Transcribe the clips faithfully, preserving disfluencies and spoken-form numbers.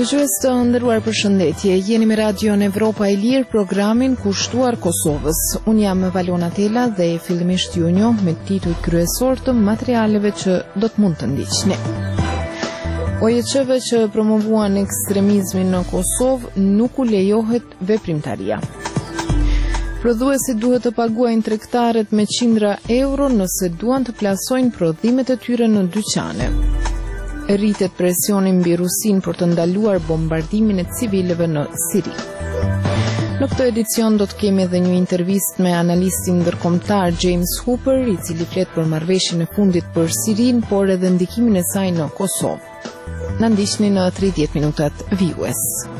Dëgjues të nderuar, përshëndetje. Jeni me Radion Evropa e Lirë, programin kushtuar Kosovës. Unë jam Valona Tela dhe fillimisht ju njoh me titull kryesor të materialeve që do të mund të ndiqni. O E Q-ve që promovuan ekstremizmin në Kosovë nuk u lejohet veprimtaria. Prodhuesit duhet të paguajnë tregtarët me qindra euro nëse duan të plasojnë prodhimet e tyre në dyqane. Rritet presioni mbi Rusinë për të ndaluar bombardimin e civilëve në Siri. Në këtë edicion do të kemi edhe një intervistë me analistin ndërkombëtar James Hooper, i cili flet për marrëveshjen e fundit për Sirinë, por edhe ndikimin e saj në Kosovë. Na ndiqni në tridhjetë minutat vijues.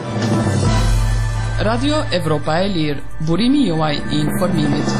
Radio Evropa e Lirë, burimi juaj i informimit.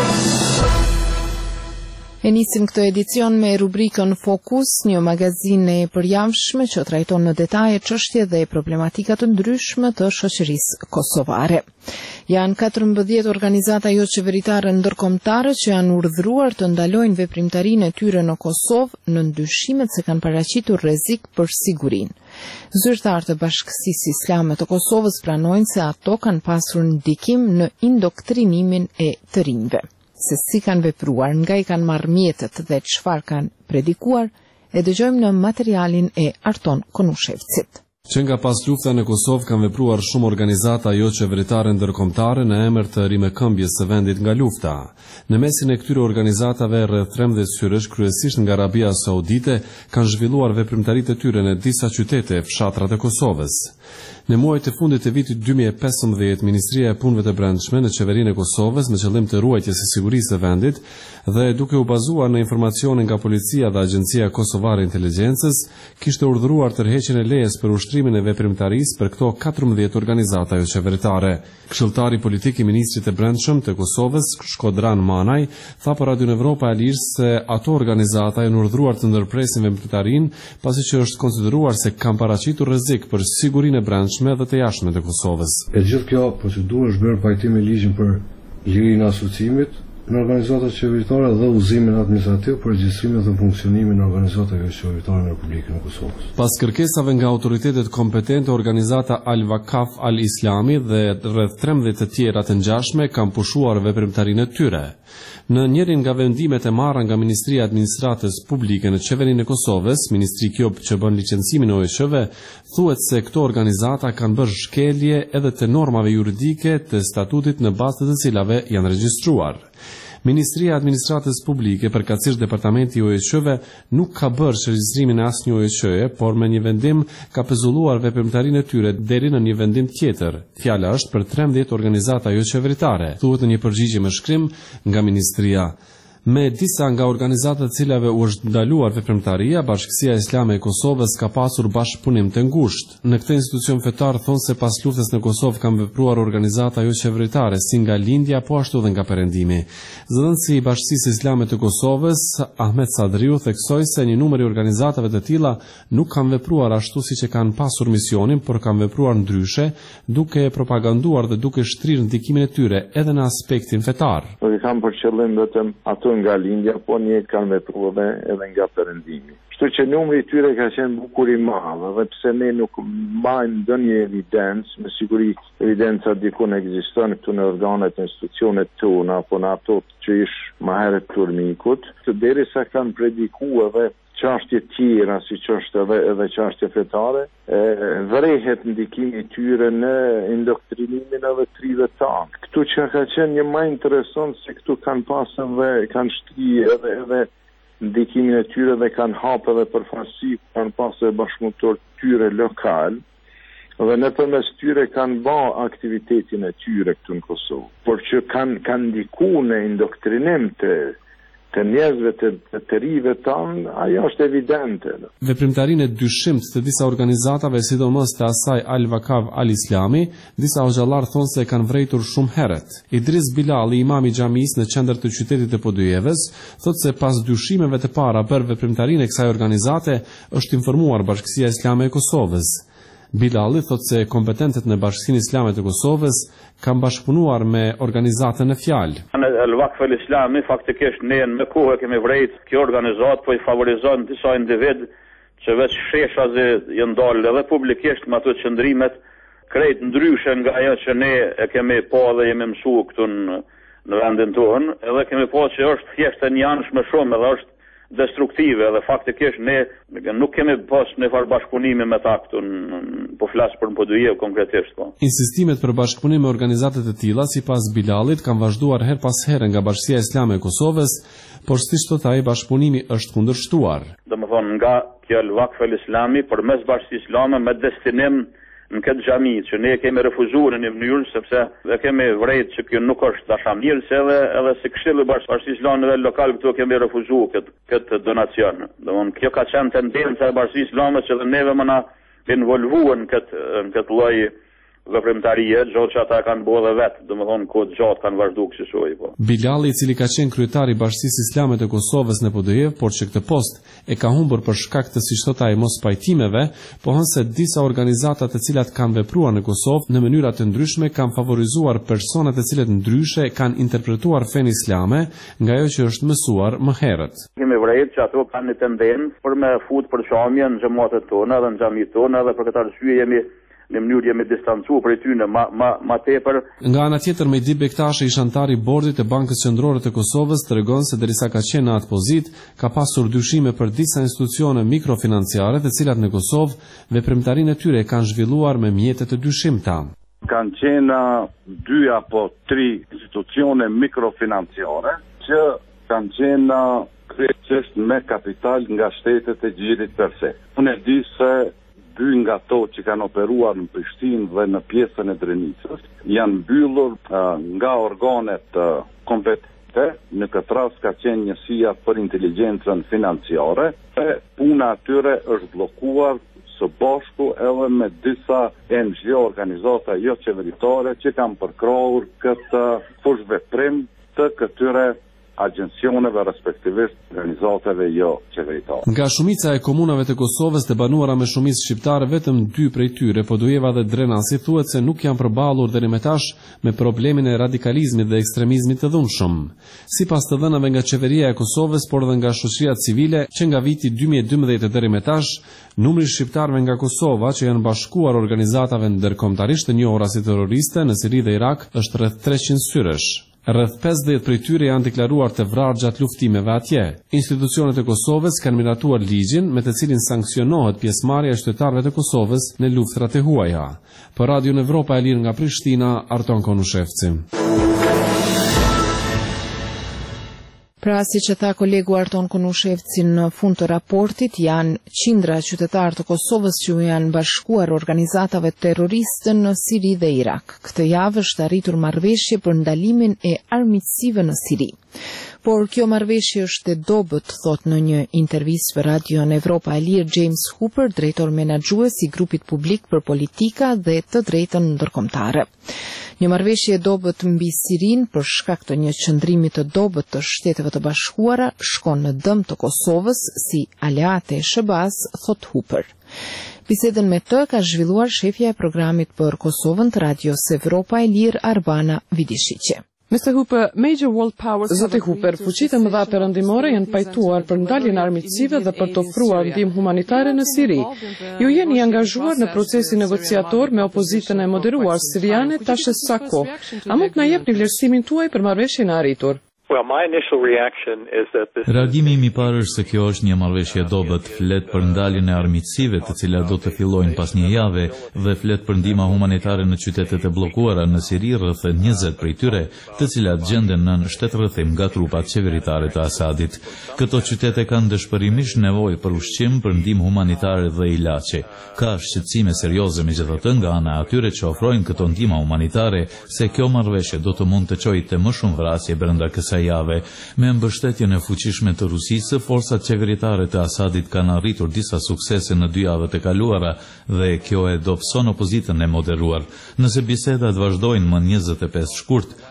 E nisim këtë edicion me rubrikën Fokus, një magazin e përjavshme që trajton në detaje çështje dhe problematika të ndryshme të shoqërisë kosovare. Janë katërmbëdhjetë organizata jo qeveritare ndërkombëtare që janë urdhëruar të ndalojnë veprimtarinë e tyre në Kosovë në ndyshimet se kanë paraqitur rrezik për sigurinë. Zyrtarët e Bashkësisë Islame të Kosovës pranojnë se ato kanë pasur ndikim në indoktrinimin e të rinjve. Se si kanë vepruar, nga i kanë marrë mjetet dhe çfarë kanë predikuar, e dëgjojmë në materialin e Arton Konushevcit. Që nga pas lufta në Kosovë kanë vepruar shumë organizata jo qeveritare ndërkombëtare në emër të rimëkëmbjes së vendit nga lufta. Në mesin e këtyre organizatave rreth trembëdhjetë qytetarësh, kryesisht nga Arabia Saudite, kanë zhvilluar veprimtaritë e tyre në disa qytete e fshatrat e Kosovës. Në muajt e fundit të vitit dy mijë e pesëmbëdhjetë, Ministria e Punëve të Brendshme në qeverinë e Kosovës me qëllim të ruajtjes së sigurisë së vendit dhe duke u bazuar në informacione nga policia dhe Agjencia Kosovare e Inteligjencës, kishte urdhëruar tërheqjen e lejes për ushtrimin e veprimtarisë për këto katërmbëdhjetë organizata jo qeveritare. Këshilltari politik i Ministrit të Brendshëm të Kosovës, Shkodran Manaj, tha për Radio Evropa e Lirë se ato organizata janë urdhëruar të ndërpresin veprimtarinë pasi që është konsideruar se kanë paraqitur rrezik për sigurinë e brendshme dhe të jashtme të Kosovës. E gjithë kjo procedurë është bërë pajtim me ligjin për lirinë e asociimit në organizatat qeveritare dhe udhëzimin administrativ për regjistrimin dhe funksionimin e organizatave qeveritare në Republikën e Kosovës. Pas kërkesave nga autoritetet kompetente, organizata Al-Wakaf Al-Islami dhe rreth trembëdhjetë të tjera të ngjashme kanë pushuar veprimtarinë e tyre. Në njërin nga vendimet e marra nga Ministria e Administratës Publike në qeverinë e Kosovës, Ministri kjo që bën licencimin e O E Q-ve, thuhet se këto organizata kanë bërë shkelje edhe të normave juridike të statutit në bazë të të cilave janë regjistruar. Ministria e Administratës Publike, përkatësisht Departamenti i O E Q-ve, nuk ka bërë regjistrimin e asnjë O E Q-e, por me një vendim ka pezulluar veprimtarinë e tyre deri në një vendim tjetër. Fjala është për trembëdhjetë organizata jo qeveritare, thuhet në një përgjigje me shkrim nga Ministria. Me disa nga organizatat të cilave u është ndaluar veprimtaria, Bashkësia Islame e Kosovës ka pasur bashkëpunim të ngushtë. Në këtë institucion fetar thonë se pas luftës në Kosovë kanë vepruar organizata jo qeveritare, si nga lindja, po ashtu dhe nga perëndimi. Zëdhënësi i Bashkësisë Islame të Kosovës, Ahmet Sadriu, theksoi se një numër i organizatave të tilla nuk kanë vepruar ashtu siç e kanë pasur misionin, por kanë vepruar ndryshe, duke propaganduar dhe duke shtrirë ndikimin e tyre edhe në aspektin fetar. Nuk kanë për qëllim vetëm ato nga lindja, po njëtë kanë vepruar edhe nga perëndimi. Kështu që numri i tyre ka qenë bukur i madh, dhe pse ne nuk mbajmë ndonjë evidencë, me siguri evidenca diku ekziston këtu në organet e institucionet tona apo në ato që ish më herët turmikut, derisa kanë predikuar edhe çështje tjera si çështje edhe, edhe çështje fetare, e, vrehet ndikimi i tyre në indoktrinimin edhe trive tanë. Këtu që ka qenë një më interesant se këtu kanë pasur dhe kanë shtri edhe, edhe ndikimin e tyre dhe kanë hapë edhe përfaqësi, kanë pasur bashkëpunëtor tyre lokal, dhe nëpërmes tyre kanë bë aktivitetin e tyre këtu në Kosovë, por që kanë kanë ndikuar në indoktrinim të të njerëzve të, të të rive tanë, ajo është evidente. Veprimtarinë e dyshimt të disa organizatave, sidomos të asaj Al-Wakaf Al-Islami, disa hoxhallar thonë se kanë vrejtur shumë herët. Idris Bilali, imam i xhamisë në qendër të qytetit të Podujevës, thotë se pas dyshimeve të para për veprimtarinë e kësaj organizate, është informuar Bashkësia Islame e Kosovës. Bilali thotë se kompetentët në Bashkinë Islame të Kosovës kanë bashkëpunuar me organizatën e fjalë. Al-Wakaf Al-Islami faktikisht ne në kohë kemi vrejt kjo organizatë, po i favorizon disa individ që veç sheshazi janë dalë edhe publikisht me ato qëndrimet krejt ndryshe nga ajo që ne e kemi pa dhe jemi mësu këtu në, në vendin tonë, edhe kemi pa që është thjesht e njanshme shumë edhe është destruktive dhe faktikisht ne nuk kemi pas në farë bashkëpunimi me ta këtu, po flasë për në Podujev konkretisht. Po. Insistimet për bashkëpunim me organizatet e tilla sipas Bilalit kanë vazhduar her pas here nga Bashkia Islame e Kosovës, por siç thot ai bashkëpunimi është kundërshtuar. Domethënë nga kjo Vakf el Islami përmes Bashkisë Islame me destinim në këtë xhami që ne kemi refuzuar në një mënyrë sepse dhe kemi vrejt që kjo nuk është dashamirë se edhe, edhe se Këshilli Bashkisë Islame dhe lokal këtu kemi refuzuar këtë, këtë donacion. Domethënë kjo ka qenë tendenca e Bashkisë Islame që dhe neve më na involvuan në këtë, në këtë lloj veprimtarie, gjatë që ata kanë bërë dhe vetë, domethënë kohë gjatë kanë vazhduar kështu shoj, po. Bilali, i cili ka qenë kryetari i Bashkisë Islame të Kosovës në Podujev, por që këtë post e ka humbur për shkak të siç thot ai mos pajtimeve, pohon se disa organizata të cilat kanë vepruar në Kosovë në mënyra të ndryshme kanë favorizuar persona të cilët ndryshe kanë interpretuar fenë islame nga ajo që është mësuar më herët. Kemi vërejt që ato kanë një tendencë për me fut për shamje në xhamatet tona dhe në xhamit tona dhe për këtë arsye jemi në mënyrë jemi distancuar prej tyre ma ma ma tepër. Nga ana tjetër, Mejdi Bektashi, ish antari i bordit të Bankës Qendrore të Kosovës, tregon se derisa ka qenë në atë pozitë, ka pasur dyshime për disa institucione mikrofinanciare, të cilat në Kosovë veprimtarinë e tyre kanë zhvilluar me mjete të dyshimta. Kanë qenë dy apo tri institucione mikrofinanciare që kanë qenë kryesisht me kapital nga shtetet e gjirit per se. Unë e di se dy nga to që kanë operuar në Prishtinë dhe në pjesën e Drenicës janë mbyllur uh, nga organet uh, kompetente. Në këtë rast ka qenë njësia për inteligjencën financiare e puna atyre është bllokuar së bashku edhe me disa N G O, organizata jo qeveritare që kanë përkrahur këtë fush veprim të këtyre agjencioneve respektivisht organizatave jo qeveritare. Nga shumica e komunave të Kosovës të banuara me shumicë shqiptare, vetëm dy prej tyre, Podujeva dhe Drenasi, thuhet se nuk janë përballur deri më tash me problemin e radikalizmit dhe ekstremizmit të dhunshëm. Sipas të dhënave nga qeveria e Kosovës, por edhe nga shoqëria civile, që nga viti dy mijë e dymbëdhjetë deri më tash, numri i shqiptarëve nga Kosova që janë bashkuar organizatave ndërkombëtarisht të njohura si terroriste në Siri dhe Irak është rreth treqind syresh. Rreth pesëdhjetë prej tyre janë deklaruar të vrarë gjatë luftimeve atje. Institucionet e Kosovës kanë miratuar ligjin me të cilin sankcionohet pjesëmarrja e qytetarëve të Kosovës në luftrat e huaja. Për Radio Evropa e Lirë nga Prishtina, Arton Konushevci. Pra, si që tha kolegu Arton Konushevci në fund të raportit, janë qindra qytetarë të Kosovës që janë bashkuar organizatave terroriste në Siri dhe Irak. Këtë javë është arritur marrëveshje për ndalimin e armiqësive në Siri. Por kjo marrëveshje është e dobët, thot në një intervistë për Radio Evropa e Lirë James Hooper, drejtor menaxhues i grupit publik për politika dhe të drejtën ndërkombëtare. Një marrëveshje e dobët mbi Sirin për shkak të një qëndrimi të dobët të Shteteve të Bashkuara shkon në dëm të Kosovës si aleate e Shëbaz, thot Hooper. Bisedën me të ka zhvilluar shefja e programit për Kosovën të Radios Evropa e Lirë Arbana Vidishiqe. Zoti Hooper, fuqitë e mëdha perëndimore janë pajtuar për ndaljen e armiqësive dhe për të ofruar ndihmë humanitare në Siri. Ju jeni i angazhuar në procesin negociator me opozitën e moderuar siriane tash sa kohë. A mund të na jepni vlerësimin tuaj për marrëveshjen e arritur? Reagimi im i parë është se kjo është një marrëveshje e dobët, flet për ndaljen e armiqësive, të cilat do të fillojnë pas një jave, dhe flet për ndihmë humanitare në qytetet e bllokuara në Siri, rreth njëzet prej tyre, të cilat gjenden në shtetërrethim nga trupat qeveritare të Asadit. Këto qytete kanë dëshpërimisht nevojë për ushqim, për ndihmë humanitare dhe ilaçe. Ka shqetësime serioze megjithatë nga ana e atyre që ofrojnë këto ndihmë humanitare, se kjo marrëveshje do të mund të çojë të më shumë vrasje brenda kësaj jave. Me mbështetjen e fuqishme të Rusisë, forcat qeveritare të Asadit kanë arritur disa suksese në dy javët e kaluara dhe kjo e dobëson opozitën e moderuar. Nëse bisedat vazhdojnë më njëzet e pesë shkurt,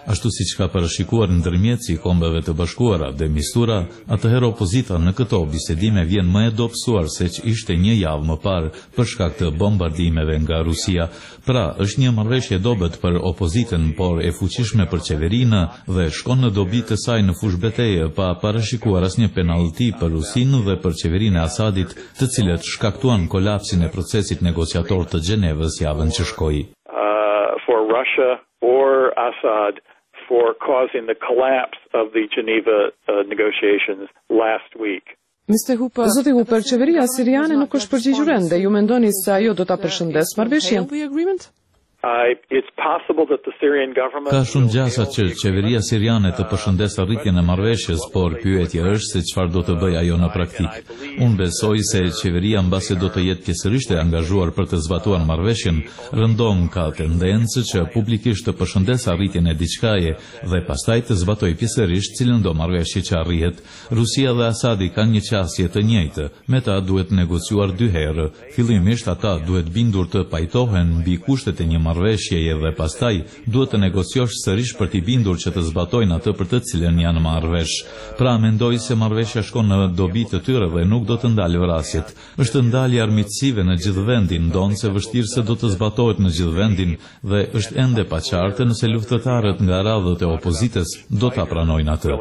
ashtu siç ka parashikuar ndërmjetësi i Kombeve të Bashkuara dhe Mistura, atëherë opozita në këto bisedime vjen më e dobësuar se që ishte një javë më parë për shkak të bombardimeve nga Rusia. Pra, është një marrëveshje dobët për opozitën, por e fuqishme për qeverinë dhe shkon në dobi të saj në fushë beteje pa parashikuar asnjë penallti për Rusinë dhe për qeverinë e Asadit, të cilët shkaktuan kolapsin e procesit negociator të Gjenevës javën që shkoi. Uh, for Russia or Assad for causing the collapse of the Geneva uh, negotiations last week. mister Hooper, Zoti Hooper, qeveria siriane nuk është përgjigjur ende. Ju mendoni se ajo do ta përshëndes marrëveshjen? Uh, it's possible that the Syrian government... Ka shumë gjasa që qeveria siriane të përshëndes arritjen e marrëveshjes, por pyetja është se çfarë do të bëjë ajo në praktik. Unë besoj se qeveria mbase do të jetë pjesërisht e angazhuar për të zbatuar marrëveshjen, rëndom ka tendencë që publikisht të përshëndes arritjen e diçkaje dhe pastaj të zbatojë pjesërisht cilën do marrëveshje që arrihet. Rusia dhe Asadi kanë një qasje të njëjtë, me ta duhet negociuar dy herë. Fillimisht ata duhet bindur të pajtohen mbi kushtet e një marrëveshjeje dhe pastaj duhet të negociosh sërish për t'i bindur që të zbatojnë atë për të cilën janë marrëvesh. Pra mendoj se marrëveshja shkon në dobi të tyre dhe nuk do të ndalë vrasjet. Është ndalje armiqësive në gjithë vendin, ndonë se vështirë se do të zbatohet në gjithë vendin dhe është ende pa qartë nëse luftëtarët nga radhët e opozitës do ta pranojnë atë.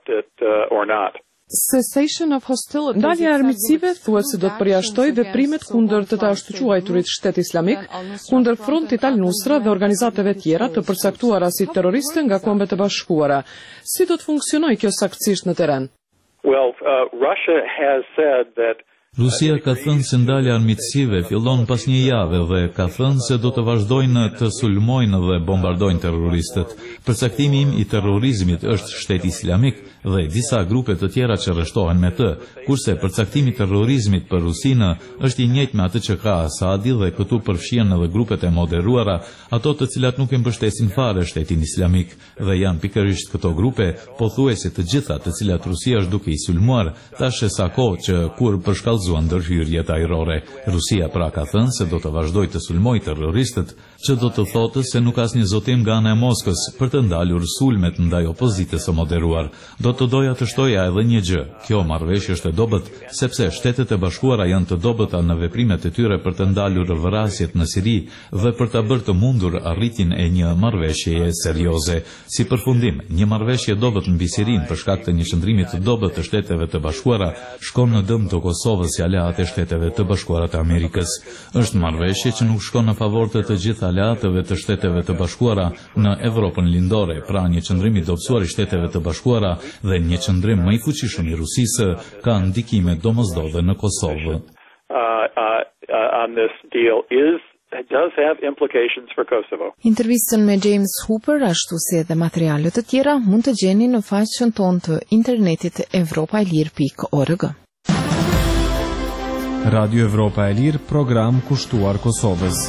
Cessation of hostility. Ndalja e armiqësive thuhet se do të përjashtojë veprimet kundër të të ashtu quajturit Shtet Islamik, kundër Frontit Al-Nusra dhe organizatave tjera të përcaktuara si terroriste nga Kombet e Bashkuara. Si do të funksionojë kjo saktësisht në terren? Well, uh, Russia has said that Rusia ka thënë se ndalja armiqësive fillon pas një jave dhe ka thënë se do të vazhdojnë të sulmojnë dhe bombardojnë terroristët. Përcaktimi im i terrorizmit është Shteti Islamik dhe disa grupe të tjera që rreshtohen me të, kurse përcaktimi i terrorizmit për Rusinë është i njëjtë me atë që ka Asadi dhe këtu përfshihen edhe grupet e moderuara, ato të cilat nuk e mbështesin fare Shtetin Islamik dhe janë pikërisht këto grupe, pothuajse të gjitha të cilat Rusia është duke i sulmuar, tash e sa kohë që kur përshkallëzuan ndërhyrjet ajrore. Rusia pra ka thënë se do të vazhdojë të sulmojë terroristët, që do të thotë se nuk ka asnjë zotim nga ana e Moskës për të ndalur sulmet ndaj opozitës së moderuar. Do të doja të shtoja edhe një gjë. Kjo marrëveshje është e dobët sepse Shtetet e Bashkuara janë të dobëta në veprimet e tyre për të ndalur vrasjet në Siri dhe për ta bërë të mundur arritjen e një marrëveshjeje serioze. Si përfundim, një marrëveshje dobët mbi Sirinë për shkak të një qëndrimi të dobët të Shteteve të Bashkuara shkon në dëm të Kosovës si aleat e Shteteve të Bashkuara të Amerikës. Është marrëveshje që nuk shkon në favor të të gjithë aleatëve të Shteteve të Bashkuara në Evropën lindore, pra një qëndrim i dobësuar i Shteteve të Bashkuara dhe një qëndrim më i fuqishëm i Rusisë ka ndikime domosdoshme në Kosovë. Uh, uh, uh, on this deal is does have implications for Kosovo. Intervistën me James Hooper, ashtu si edhe materiale të tjera, mund të gjeni në faqen tonë të internetit evropa e lir pikë org. Radio Evropa e Lirë, program kushtuar Kosovës.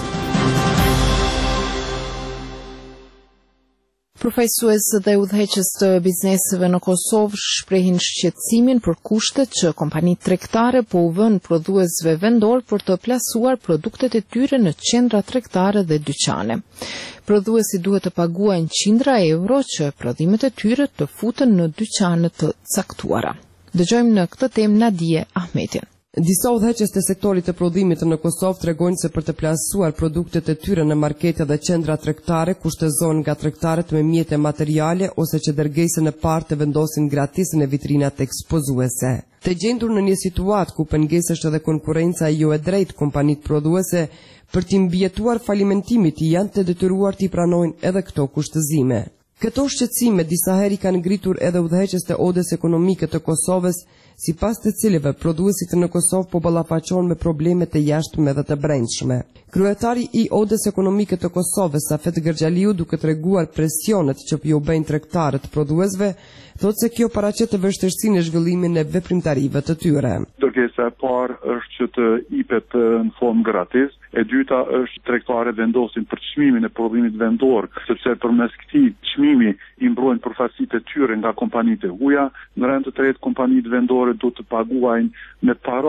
Përfaqësues dhe udhëheqës të bizneseve në Kosovë shprehin shqetësimin për kushtet që kompanitë tregtare po u vënë prodhuesve vendor për të plasuar produktet e tyre në qendra tregtare dhe dyqane. Prodhuesi duhet të paguajnë qindra euro që prodhimet e tyre të futen në dyqane të caktuara. Dëgjojmë në këtë temë Nadije Ahmetin. Disa udhëheqës të sektorit të prodhimit në Kosovë tregojnë se për të plasuar produktet e tyre në markete dhe qendra tregtare kushtëzohen nga tregtarët me mjete materiale ose që dërgesën e parë të vendosin gratis në vitrinat ekspozuese. Të gjendur në një situatë ku pengesësht edhe konkurenca jo e drejtë kompanitë prodhuese për t'i mbjetuar falimentimit janë të detyruar t'i pranojnë edhe këto kushtëzime. Këto shqetësime disa herë kanë ngritur edhe udhëheqës të odës ekonomike të Kosovës, sipas të cilëve prodhuesit në Kosovë po ballafaqohen me probleme të jashtme dhe të brendshme. Kryetari i odës ekonomike të Kosovës, Safet Gërxhaliu, duke treguar presionet që po bëjnë tregtarët prodhuesve, thotë se kjo paraqet të vështirësinë në zhvillimin e veprimtarive të tyre. Dërgesa e parë është që të jepet në formë gratis, e dyta është tregtarët vendosin për çmimin e prodhimit vendor, sepse përmes këtij çmimi i mbrojnë përfaqësitë e tyre nga kompanitë e huaja, në rend të tretë kompanitë vendore do të paguajnë me para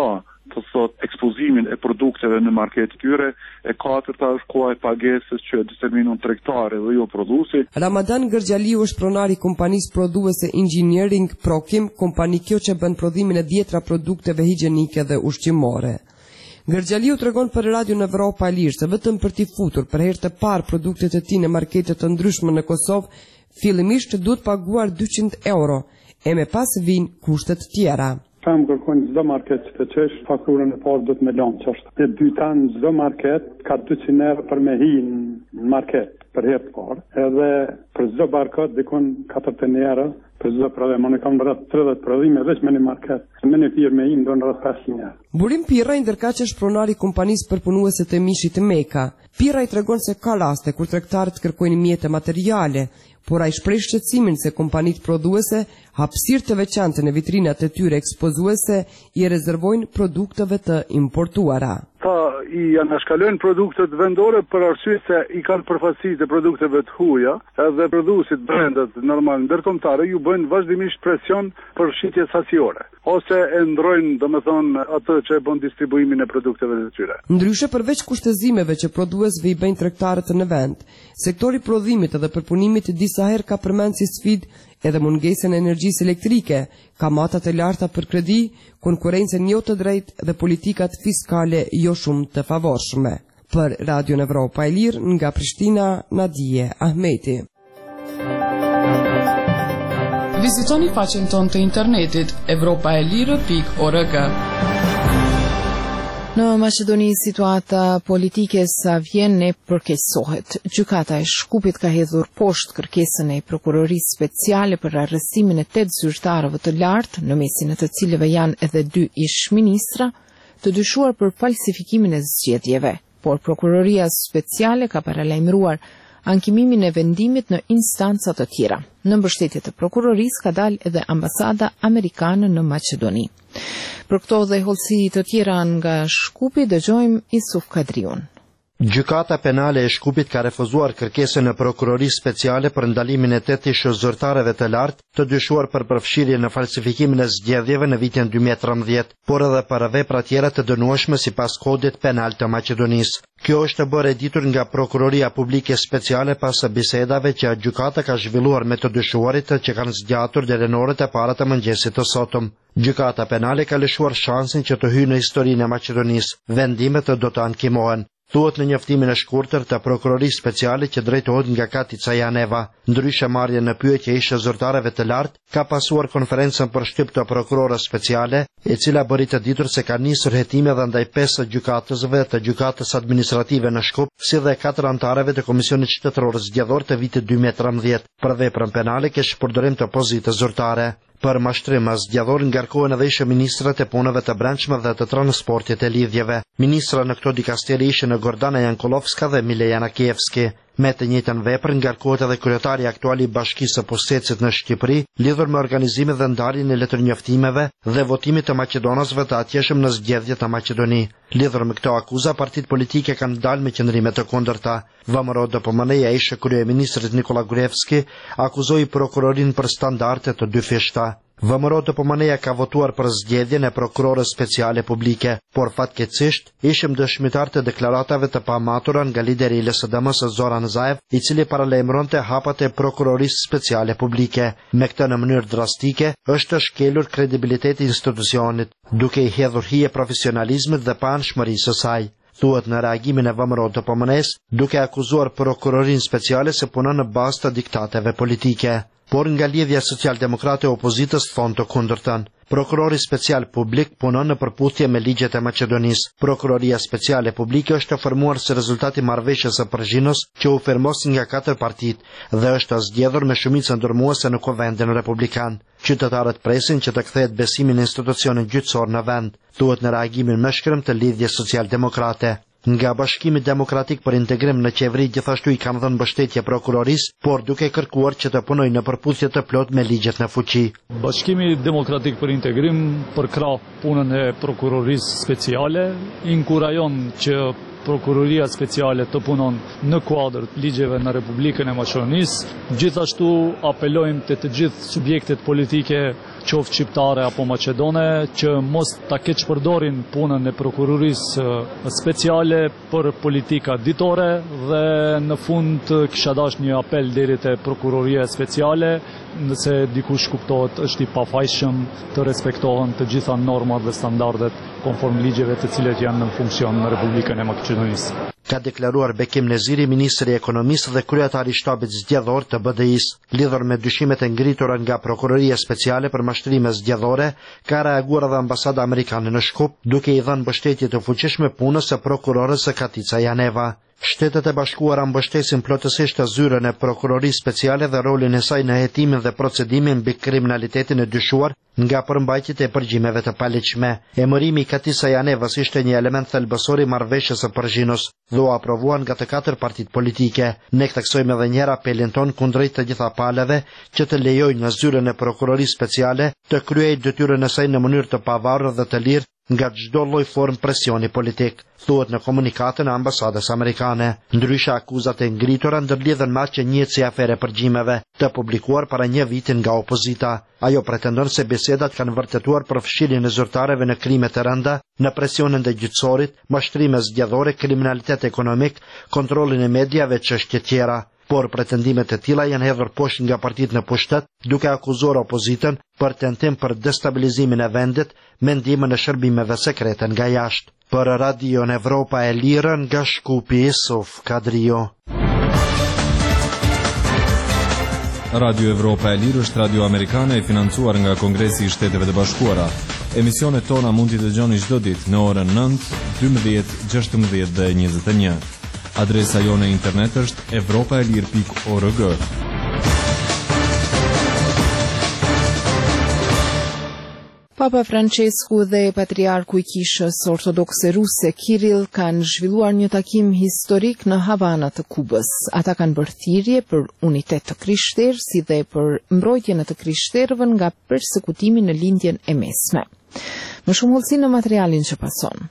të thot ekspozimin e produkteve në market të tyre, e katërta është koha e pagesës që determinon tregtari dhe jo prodhuesi. Ramadan Gërgjaliu është pronar i kompanisë prodhuese Engineering Prokim, kompani kjo që bën prodhimin e dhjetra produkteve higjienike dhe ushqimore. Gërgjaliu tregon për Radio në Evropa e Lirë se vetëm për t'i futur për herë të parë produktet e tij në marketet të ndryshme në Kosovë, fillimisht duhet paguar dyqind euro, e me pas vijnë kushtet tjera. Kam kërkojnë çdo market që të qesh, fakturën e parë do të me lanë qështë. E dyta në çdo market ka dyqind euro për me hi në market për herë të parë, edhe për çdo barkot dikon katërqind euro për çdo prodhim. Unë kam rreth tridhjetë prodhime vetëm në market. Me një firmë im don rreth pesëqind euro. Burim Pirra ndërkaq është pronar i kompanisë përpunuese të mishit Meka. Pirra i tregon se ka raste kur tregtarët kërkojnë mjete materiale, por ai shpreh shqetësimin se kompanitë prodhuese hapësirë të veçantë në vitrinat e tyre ekspozuese i rezervojnë produkteve të importuara. Ta i anashkalojnë produktet vendore për arsye se i kanë përfaqësitë e produkteve të huaja, edhe prodhuesit brendet normal ndërkombëtarë ju bëjnë vazhdimisht presion për shitje sasiore, ose e ndrojnë, domethënë, atë që e bën distribuimin e produkteve të tyre. Ndryshe përveç kushtëzimeve që prodhuesve i bëjnë tregtarët në vend, sektori prodhimit edhe përpunimit disa herë ka përmend si sfidë edhe mungesën e energjisë elektrike, kamatat e larta për kredi, konkurrencën jo të drejtë dhe politikat fiskale jo shumë të favorshme. Për Radio Evropa e Lirë, nga Prishtina, Nadije Ahmeti. Vizitoni faqen tonë të internetit evropa e lirë pikë org. Në Maqedoni situata politike sa vjen ne përkeqësohet. Gjykata e Shkupit ka hedhur poshtë kërkesën e prokurorisë speciale për arrestimin e tetë zyrtarëve të lartë, në mesin e të cilëve janë edhe dy ish ministra, të dyshuar për falsifikimin e zgjedhjeve. Por prokuroria speciale ka paralajmëruar ankimimin e vendimit në instanca të tjera. Në mbështetje të prokurorisë ka dalë edhe ambasada amerikane në Maqedoni. Për këto dhe hollësi të tjera nga Shkupi dëgjojmë Isuf Kadriun. Gjykata penale e Shkupit ka refuzuar kërkesën e prokurorisë speciale për ndalimin e tetë ish zyrtarëve të lartë të dyshuar për përfshirje në falsifikimin e zgjedhjeve në vitin dy mijë e trembëdhjetë, por edhe për vepra tjera të dënueshme sipas kodit penal të Maqedonisë. Kjo është bërë e ditur nga Prokuroria Publike Speciale pas bisedave që gjykata ka zhvilluar me të dyshuarit që kanë zgjatur deri në orët e para të mëngjesit të sotëm. Gjykata penale ka lëshuar shansin që të hyjë në historinë e Maqedonisë. Vendimet do të ankimohen. Thuhet në njoftimin e shkurtër të prokurorisë speciale që drejtohet nga Katica Janeva. Ndryshe marrjen në pyetje e ish zyrtarëve të lartë ka pasuar konferencën për shtyp të prokurorës speciale, e cila bëri të ditur se ka nisur hetime dhe ndaj pesë gjykatësve të gjykatës administrative në Shkup, si dhe katër antarëve të Komisionit Qytetëror Zgjedhor të vitit dy mijë e trembëdhjetë për veprën penale ke shpërdorim të pozitës zyrtare. Për mashtrim zgjedhor ngarkohen edhe ishte ministrat e punëve të brendshme dhe të transportit e lidhjeve. Ministra në këto dikasteri ishin në Gordana Jankolovska dhe Milena Kievski. Me të njëjtën vepër ngarkohet edhe kryetari aktuali i Bashkisë së Pushtecit në Shqipëri, lidhur me organizimin dhe ndarjen e letërnjoftimeve dhe votimit të maqedonasve të atjeshëm në zgjedhjet në Maqedoni. Lidhur me këto akuza, partitë politike kanë dalë me qëndrime të kundërta. V M R O D P M N-ja ishte kryeministri Nikola Gruevski akuzoi prokurorin për standarde të dyfishta. V M R O D P M N-ja ka votuar për zgjedhjen e prokurorës speciale publike, por fatkeqësisht ishim dëshmitar të deklaratave të pamatura nga lideri i L S D M-s Zoran Zaev, i cili paralajmëronte hapat e prokurorisë speciale publike. Me këtë në mënyrë drastike është shkelur kredibiliteti i institucionit, duke i hedhur hije profesionalizmit dhe panshmërisë së saj. Thuhet në reagimin e V M R O D P M N-s, duke akuzuar prokurorin speciale se punon në bazë të diktateve politike. Por nga lidhja socialdemokrate e opozitës thonë të kundërtën. Prokurori special publik punon në përputhje me ligjet e Maqedonisë. Prokuroria speciale publike është formuar si rezultati i marrëveshjes së Përzhinos, që u firmos nga katër partitë dhe është zgjedhur me shumicë ndërmuese në Kuvendin Republikan. Qytetarët presin që të kthehet besimi në institucionin gjyqësor në vend, thuhet në reagimin më shkrim të lidhjes socialdemokrate. Nga Bashkimi Demokratik për Integrim në qeveri gjithashtu i kanë dhënë mbështetje prokurorisë, por duke kërkuar që të punojnë në përputhje të plot me ligjet në fuqi. Bashkimi Demokratik për Integrim përkrah punën e prokurorisë speciale, inkurajon që Prokuroria speciale të punon në kuadër të ligjeve në Republikën e Maqedonisë. Gjithashtu apelojmë të të gjithë subjektet politike qoftë shqiptare apo maqedone, që mos ta keq përdorin punën e prokurorisë speciale për politika ditore dhe në fund kisha dash një apel deri te prokuroria speciale, nëse dikush kuptohet është i pafajshëm të respektohen të gjitha normat dhe standardet konform ligjeve të cilet janë në funksion në Republikën e Maqedonisë. Ka deklaruar Bekim Neziri, ministri i ekonomisë dhe kryetari i shtabit zgjedhor të B D I-s. Lidhur me dyshimet e ngritura nga prokuroria speciale për mashtrime zgjedhore, ka reaguar edhe ambasada amerikane në Shkup, duke i dhënë mbështetje të fuqishme punës së prokurores së Katica Janeva. Shtetet e Bashkuara mbështesin plotësisht zyrën e prokurorisë speciale dhe rolin e saj në hetimin dhe procedimin mbi kriminalitetin e dyshuar nga përmbajtjet e përgjimeve të paligjshme. Emërimi i Katica Janevës ishte një element thelbësor i marrëveshjes së Përzhinës dhe u aprovuan nga të katër partitë politike. Ne theksojmë edhe një herë apelin ton kundrejt të gjitha paleve që të lejojnë në zyrën e prokurorisë speciale të kryejë detyrën e saj në mënyrë të pavarur dhe të lirë nga çdo lloj formë presioni politik, thuhet në komunikatën e ambasadës amerikane. Ndryshe, akuzat e ngritura ndërlidhen me atë që njihet si afere përgjimeve, të publikuar para një viti nga opozita. Ajo pretendon se bisedat kanë vërtetuar përfshirjen e zyrtarëve në krime të rënda, në presionin e gjyqësorit, mashtrime zgjedhore, kriminalitet ekonomik, kontrollin e mediave, çështje tjera. Por pretendimet e tilla janë hedhur poshtë nga partitë në pushtet, duke akuzuar opozitën për tentim për destabilizimin e vendit me ndihmën e shërbimeve sekrete nga jashtë. Për Radio Evropa e Lirë nga Shkupi, Isuf Kadrio. Radio Evropa e Lirë është radio amerikane e financuar nga Kongresi i Shteteve të Bashkuara. Emisionet tona mund t'i dëgjoni çdo ditë në orën nëntë, dymbëdhjetë, gjashtëmbëdhjetë dhe njëzet e një. Adresa jone internet është evropaelir pikë org. Papa Francesku dhe Patriarku i Kishës Ortodokse Ruse Kirill kanë zhvilluar një takim historik në Havana të Kubës. Ata kanë bërë thirrje për unitet të krishterë si dhe për mbrojtjen e të krishterëve nga persekutimi në lindjen e mesme. Më shumë hollësi në materialin që pason.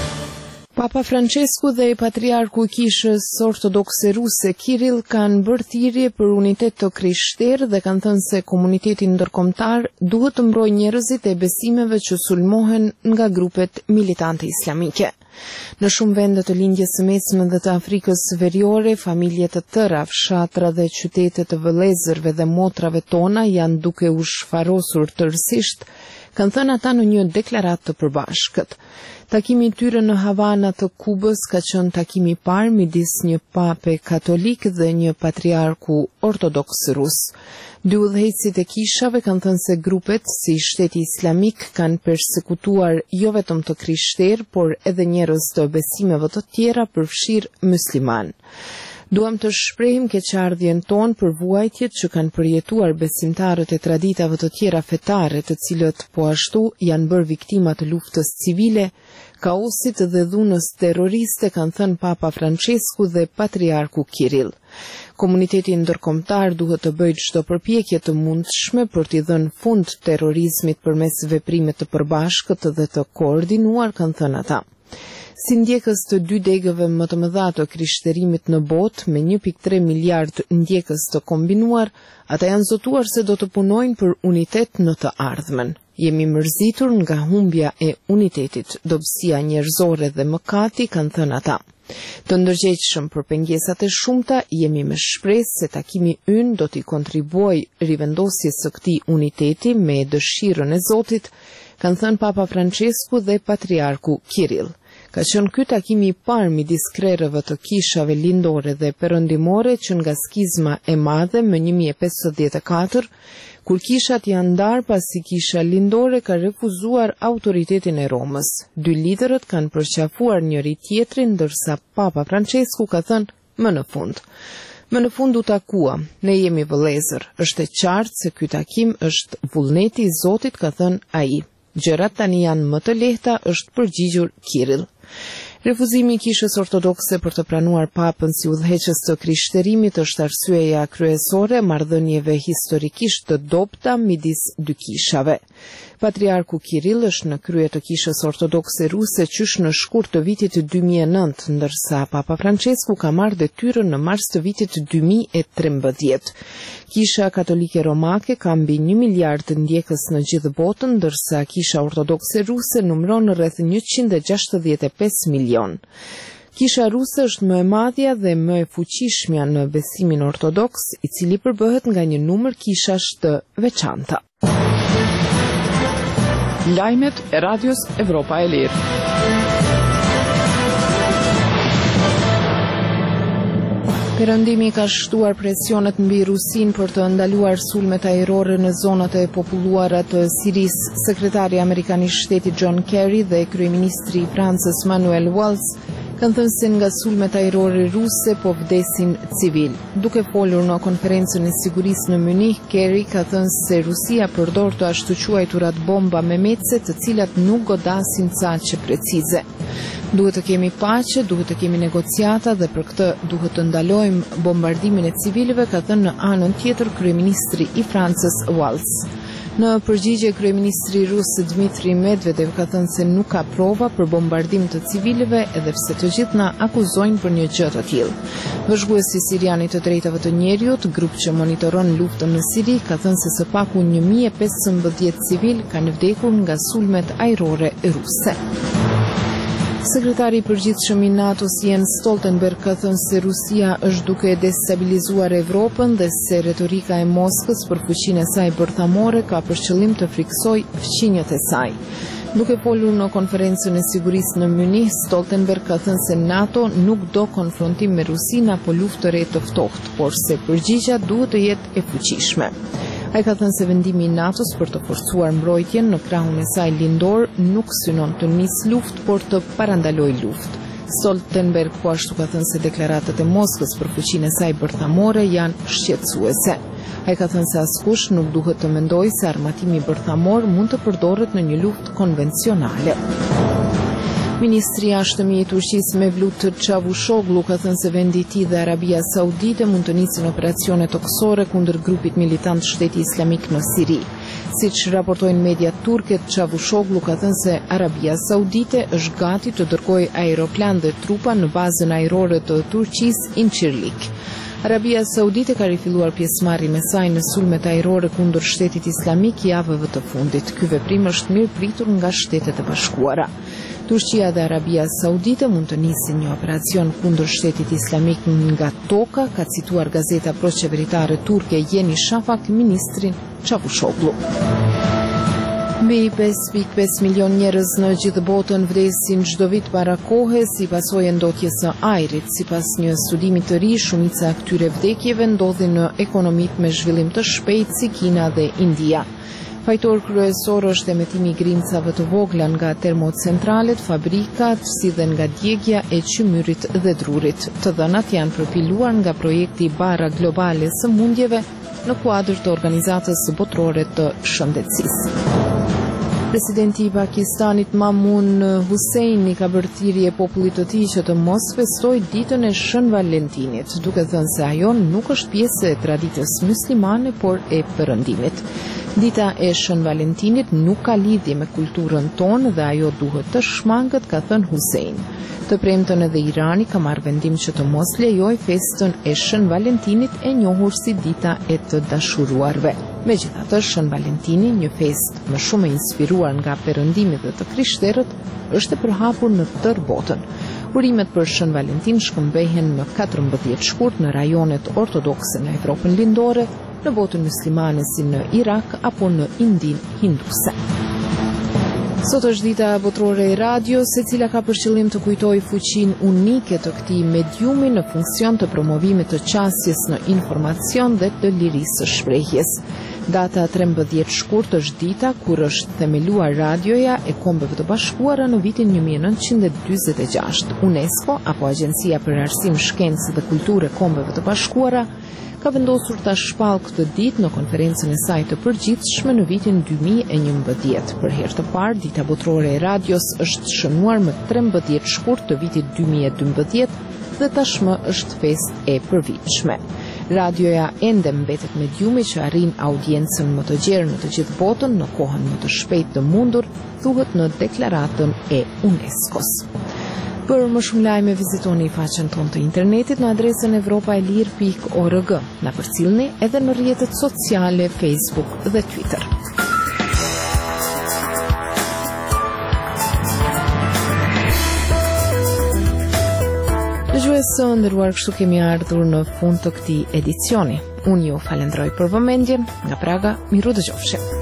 Papa Francesku dhe Patriarku i Kishës Ortodokse Ruse Kirill kanë bërë thirrje për unitet të krishterë dhe kanë thënë se komuniteti ndërkombëtar duhet të mbrojë njerëzit e besimeve që sulmohen nga grupet militante islamike. Në shumë vende të lindjes së mesme dhe të Afrikës Veriore, familje të tëra, fshatra dhe qytete të vëllezërve dhe motrave tona janë duke u shfarosur tërësisht, kanë thënë ata në një deklaratë të përbashkët. Takimi i tyre në Havana të Kubës ka qenë takimi i parë midis një pape katolik dhe një patriarku ortodoks rus. Dy udhëheqësit e kishave kanë thënë se grupet si Shteti Islamik kanë persekutuar jo vetëm të krishterë, por edhe njerëz të besimeve të tjera, përfshirë musliman. Duam të shprehim keqardhjen tonë për vuajtjet që kanë përjetuar besimtarët e traditave të tjera fetare, të cilët po ashtu janë bërë viktima të luftës civile, kaosit dhe dhunës terroriste, kanë thënë Papa Francesku dhe Patriarku Kirill. Komuniteti ndërkombëtar duhet të bëjë çdo përpjekje të mundshme për t'i dhënë fund terrorizmit përmes veprime të përbashkët dhe të koordinuar, kanë thënë ata. Si ndjekës të dy degëve më të mëdha të krishterimit në botë, me një pikë tre miliard ndjekës të kombinuar, ata janë zotuar se do të punojnë për unitet në të ardhmen. Jemi mërzitur nga humbja e unitetit, dobësia njerëzore dhe mëkati, kanë thënë ata. Të ndërgjegjshëm për pengesat e shumta, jemi me shpresë se takimi ynë do t'i kontribuojë rivendosjes së këtij uniteti me dëshirën e Zotit, kanë thënë Papa Francesku dhe Patriarku Kirill. Ka qenë ky takimi i parë midis krerëve të kishave lindore dhe perëndimore që nga skizma e madhe më një mijë e pesëdhjetë e katër, kur kishat janë ndarë pasi kisha lindore ka refuzuar autoritetin e Romës. Dy liderët kanë përqafuar njëri tjetrin, ndërsa Papa Francesku ka thënë më në fund. Më në fund u takua, ne jemi vëllezër, është e qartë se ky takim është vullneti i Zotit, ka thënë ai. Gjërat tani janë më të lehta, është përgjigjur Kirill. Refuzimi i Kishës Ortodokse për të pranuar papën si udhëheqës të krishterimit është arsyeja kryesore e marrëdhënieve historikisht të dobta midis dy kishave. Patriarku Kirill është në krye të Kishës Ortodokse ruse qysh në shkurt të vitit dy mijë e nëntë, ndërsa Papa Francesku ka marrë detyrën në mars të vitit dy mijë e trembëdhjetë. Kisha Katolike Romake ka mbi një miliard ndjekës në gjithë botën, ndërsa Kisha Ortodokse ruse numëron rreth njëqind e gjashtëdhjetë e pesë milion. Kisha ruse është më e madhja dhe më e fuqishmja në besimin ortodoks, i cili përbëhet nga një numër kishash të veçanta. Lajmet e Radios Evropa e Lirë. Perëndimi ka shtuar presionet mbi Rusin për të ndaluar sulmet ajrore në zonat e populluara të Sirisë. Sekretari amerikan i shtetit John Kerry dhe kryeministri i Francës Manuel Valls kanë thënë se nga sulmet ajrore ruse po vdesin civil. Duke folur në konferencën e sigurisë në Munich, Kerry ka thënë se Rusia përdor të ashtu quajturat bomba me mece, të cilat nuk godasin caqe precize. Duhet të kemi paqe, duhet të kemi negociata dhe për këtë duhet të ndalojmë bombardimin e civilëve, ka thënë në anën tjetër kryeministri i Francës Valls. Në përgjigje, kryeministri rus Dmitri Medvedev ka thënë se nuk ka prova për bombardim të civilëve, edhe pse të gjithë na akuzojnë për një gjë të tillë. Vëzhguesi sirian i të drejtave të njerëzit, grup që monitoron luftën në Siri, ka thënë se së paku një mijë e pesëmbëdhjetë civil kanë vdekur nga sulmet ajrore ruse. Sekretari i përgjithshëm i NATO-s Jens Stoltenberg ka thënë se Rusia është duke destabilizuar Evropën dhe se retorika e Moskës për fuqinë e saj bërthamore ka për qëllim të friksojë fqinjët e saj. Duke folur në konferencën e sigurisë në Munich, Stoltenberg ka thënë se NATO nuk do konfrontim me Rusinë apo luftë të re të ftohtë, por se përgjigja duhet të jetë e fuqishme. Ai ka thënë se vendimi i NATO-s për të forcuar mbrojtjen në krahun e saj lindor nuk synon të nisë luftë, por të parandalojë luftë. Stoltenberg po ashtu ka thënë se deklaratat e Moskës për fuqinë e saj bërthamore janë shqetësuese. Ai ka thënë se askush nuk duhet të mendojë se armatimi bërthamor mund të përdoret në një luftë konvencionale. Ministri i jashtëm i Turqisë Mevlut Çavuşoglu ka thënë se vendi i tij dhe Arabia Saudite mund të nisin operacione toksore kundër grupit militant Shteti Islamik në Siri. Siç raportojnë mediat turke, Çavuşoglu ka thënë se Arabia Saudite është gati të dërgojë aeroplan dhe trupa në bazën ajrore të Turqisë Incirlik. Arabia Saudite ka rifilluar pjesëmarrjen e saj në sulmet ajrore kundër Shtetit Islamik javëve të fundit. Ky veprim është mirë pritur nga Shtetet e Bashkuara. Turqia dhe Arabia Saudite mund të nisin një operacion kundër Shtetit Islamik nga toka, ka cituar gazeta proqeveritare turke Yeni Shafak ministrin Çavuşoglu. Mbi pesë pikë pesë milion njerëz në gjithë botën vdesin çdo vit para kohe si pasojë ndotjes së ajrit. Sipas një studimi të ri, shumica e këtyre vdekjeve ndodhin në ekonomitë me zhvillim të shpejtë si Kina dhe India. Fajtor kryesor është emetimi i grimcave të vogla nga termocentralet, fabrikat, si dhe nga djegja e qymyrit dhe drurit. Të dhënat janë përpiluar nga projekti Bara Globale së Mundjeve në kuadër të Organizatës Botërore të Shëndetësisë. Presidenti i Pakistanit Mamun Husseini ka bërë thirrje popullit të tij që të mos festojë ditën e Shën Valentinit, duke thënë se ajo nuk është pjesë e traditës muslimane, por e perëndimit. Dita e Shën Valentinit nuk ka lidhje me kulturën tonë dhe ajo duhet të shmangët, ka thënë Hussein. Të premtën edhe Irani ka marrë vendim që të mos lejojë festën e Shën Valentinit, e njohur si dita e të dashuruarve. Megjithatë, Shën Valentini, një festë më shumë e inspiruar nga perëndimit dhe të krishterët, është e përhapur në tërë botën. Urimet për Shën Valentin shkëmbehen në katërmbëdhjetë shkurt në rajonet ortodokse në Evropën lindore, në botën muslimane si në Irak apo në Indin hinduse. Sot është dita botërore e radios, e cila ka për qëllim të kujtojë fuqinë unike të këtij mediumi në funksion të promovimit të qasjes në informacion dhe të lirisë së shprehjes. Data trembëdhjetë shkurt është dita kur është themeluar radioja e Kombeve të Bashkuara në vitin një mijë e nëntëqind e dyzet e gjashtë. UNESCO, apo Agjencia për Arsim, Shkencë dhe Kulturë e Kombeve të Bashkuara, ka vendosur ta shpallë këtë ditë në konferencën e saj të përgjithshme në vitin dy mijë e njëmbëdhjetë. Për herë të parë, dita botërore e radios është shënuar më trembëdhjetë shkurt të vitit dy mijë e dymbëdhjetë dhe tashmë është festë e përvitshme. Radioja ende mbetet mediumi që arrin audiencën më të gjerë në të gjithë botën në kohën më të shpejtë të mundur, thuhet në deklaratën e UNESCO-s. Për më shumë lajme vizitoni faqen tonë të internetit në adresën evropaelir pikë org. Na përcjellni edhe në rrjetet sociale Facebook dhe Twitter. Dëgjuesë nderuar, kështu kemi ardhur në fund të këtij edicioni. Unë ju falenderoj për vëmendjen. Nga Praga, miru dëgjofshi.